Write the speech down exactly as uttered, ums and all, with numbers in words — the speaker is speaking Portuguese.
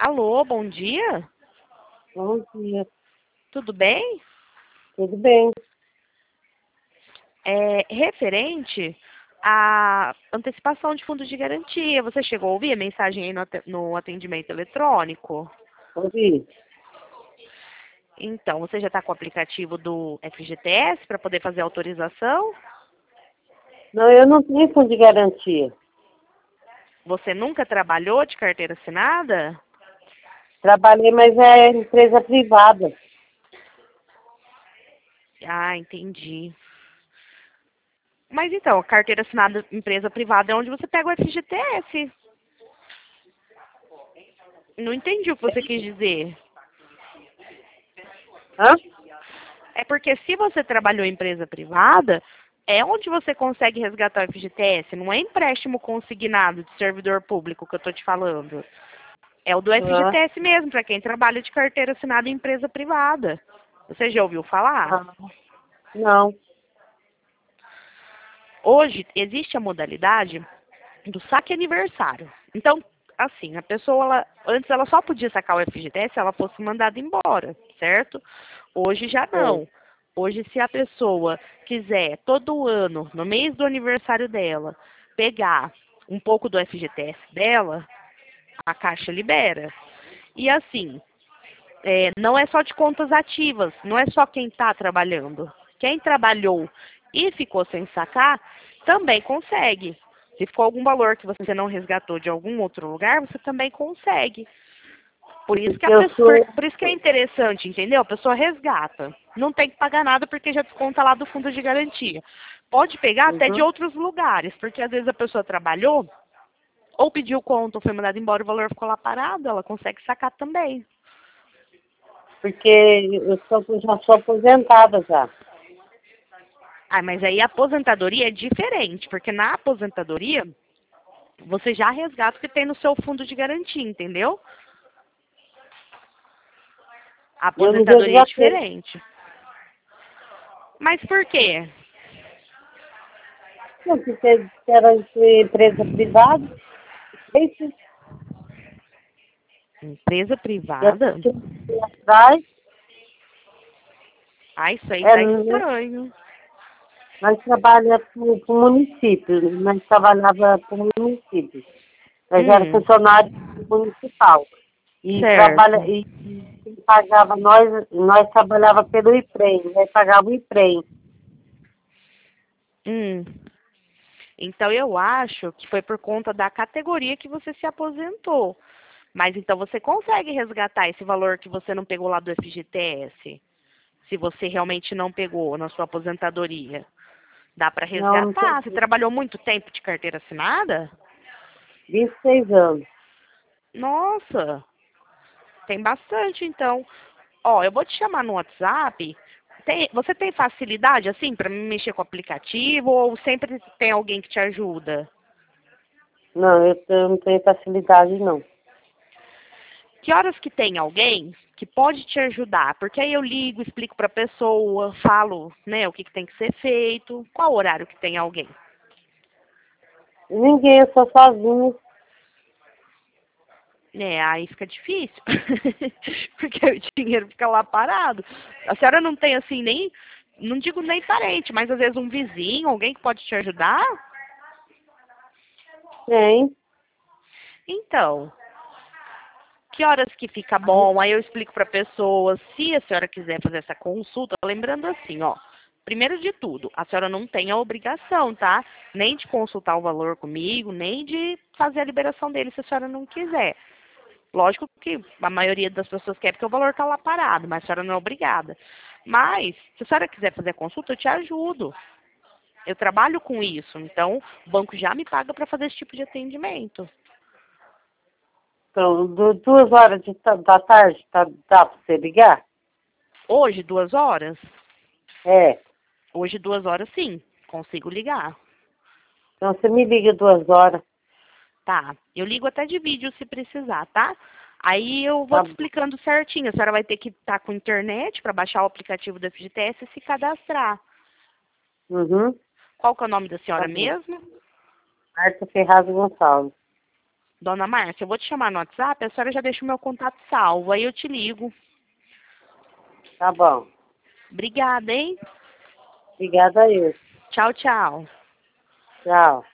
Alô, bom dia? Bom dia, Tudo bem? tudo bem? É, referente à antecipação de fundos de garantia, você chegou a ouvir a mensagem aí no ate- no atendimento eletrônico? Ouvi. Então, você já está com o aplicativo do F G T S para poder fazer a autorização? Não, eu não tenho fundo de garantia. Você nunca trabalhou de carteira assinada? Trabalhei, mas é empresa privada. Ah, entendi. Mas então, a carteira assinada empresa privada é onde você pega o F G T S. Não entendi o que você quis dizer. Hã? É porque se você trabalhou em empresa privada, é onde você consegue resgatar o F G T S, não é empréstimo consignado de servidor público que eu estou te falando. É o do Ah, F G T S mesmo, para quem trabalha de carteira assinada em empresa privada. Você já ouviu falar? ah, não. Hoje existe a modalidade do saque aniversário. Então, assim, a pessoa, ela, antes ela só podia sacar o F G T S se ela fosse mandada embora, certo? Hoje já Sei. não. Hoje, se a pessoa quiser, todo ano, no mês do aniversário dela, pegar um pouco do F G T S dela, a Caixa libera. E assim, é, não é só de contas ativas, não é só quem está trabalhando. Quem trabalhou e ficou sem sacar, também consegue. Se ficou algum valor que você não resgatou de algum outro lugar, você também consegue. Por isso que a Porque eu pessoa, por, sou. por isso que é interessante, entendeu? A pessoa resgata. Não tem que pagar nada porque já desconta lá do fundo de garantia. Pode pegar até de Uhum. outros lugares, porque às vezes a pessoa trabalhou, ou pediu conta, ou foi mandada embora, o valor ficou lá parado, ela consegue sacar também. Porque eu sou, já sou aposentada já. Ah, mas aí a aposentadoria é diferente, porque na aposentadoria você já resgata o que tem no seu fundo de garantia, entendeu? A Eu não aposentadoria é resgatei. diferente. Mas por quê? Não, porque era de empresa privada. Esse, Empresa eu privada? fui atrás. Ah, isso aí É, tá nós estranho. nós trabalhamos para o município. Nós trabalhava para o município. Nós era Hum, funcionário municipal. E trabalha, certo. e e quem pagava nós, nós trabalhava pelo IPREM, nós pagava o IPREM. Hum. Então eu acho que foi por conta da categoria que você se aposentou. Mas então você consegue resgatar esse valor que você não pegou lá do F G T S, se você realmente não pegou na sua aposentadoria. Dá para Não, não resgatar. Você tem trabalhou muito tempo de carteira assinada? vinte e seis anos. Nossa, tem bastante então. Ó, eu vou te chamar no WhatsApp. Tem- você tem facilidade assim para mexer com o aplicativo ou sempre tem alguém que te ajuda? Não, eu, eu não tenho facilidade, não. Que horas que tem alguém que pode te ajudar? Porque aí eu ligo, explico para a pessoa, falo, né, o que, que tem que ser feito. Qual horário que tem alguém? Ninguém, eu sou sozinha. É, aí fica difícil. Porque o dinheiro fica lá parado. A senhora não tem assim nem, não digo nem parente, mas às vezes um vizinho, alguém que pode te ajudar? Tem. Então, que horas que fica bom? Aí eu explico para a pessoa, se a senhora quiser fazer essa consulta, lembrando assim, ó, primeiro de tudo, a senhora não tem a obrigação, tá? Nem de consultar o valor comigo, nem de fazer a liberação dele se a senhora não quiser. Lógico que a maioria das pessoas quer porque o valor está lá parado, mas a senhora não é obrigada. Mas, se a senhora quiser fazer a consulta, eu te ajudo. Eu trabalho com isso, então o banco já me paga para fazer esse tipo de atendimento. Então, du- duas horas de, ta- da tarde, tá, dá para você ligar? Hoje, duas horas? É. Hoje, duas horas, sim. Consigo ligar. Então você me liga duas horas. Tá. Eu ligo até de vídeo se precisar, tá? Aí eu vou Tá te bom. explicando certinho. A senhora vai ter que estar com internet para baixar o aplicativo do F G T S e se cadastrar. Uhum. Qual que é o nome da Tá senhora bom. mesmo? Marta Ferraz Gonçalves. Dona Márcia, eu vou te chamar no WhatsApp, a senhora já deixa o meu contato salvo, aí eu te ligo. Tá bom. Obrigada, hein? Obrigada a eu. Tchau, tchau. Tchau.